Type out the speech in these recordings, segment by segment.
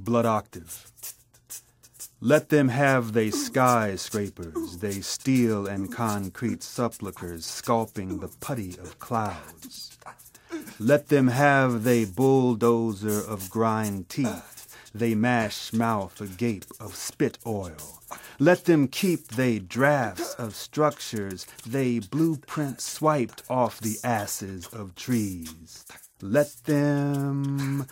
Blood octave. Let them have they skyscrapers, they steel and concrete sepulchres sculping the putty of clouds. Let them have they bulldozer of grind teeth, they mash mouth agape of spit oil. Let them keep they drafts of structures, they blueprint swiped off the asses of trees. Let them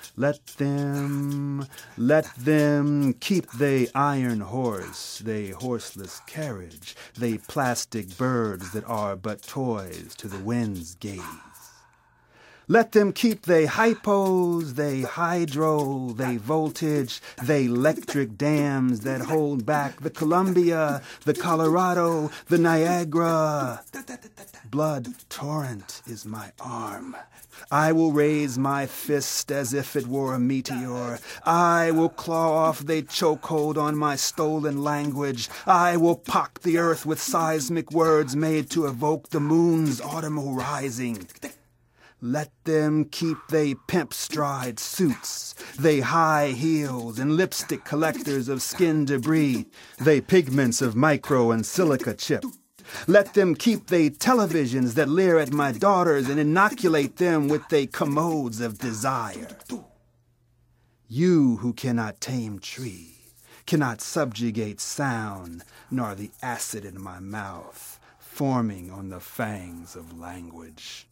keep they iron horse, they horseless carriage, they plastic birds that are but toys to the wind's gaze. Let them keep they hypos, they hydro, they voltage, they electric dams that hold back the Columbia, the Colorado, the Niagara. Blood torrent is my arm. I will raise my fist as if it were a meteor. I will claw off they chokehold on my stolen language. I will pock the earth with seismic words made to evoke the moon's autumnal rising. Let them keep they pimp stride suits, they high heels and lipstick collectors of skin debris, they pigments of micro and silica chip. Let them keep they televisions that leer at my daughters and inoculate them with they commodes of desire. You who cannot tame tree, cannot subjugate sound, nor the acid in my mouth, forming on the fangs of language.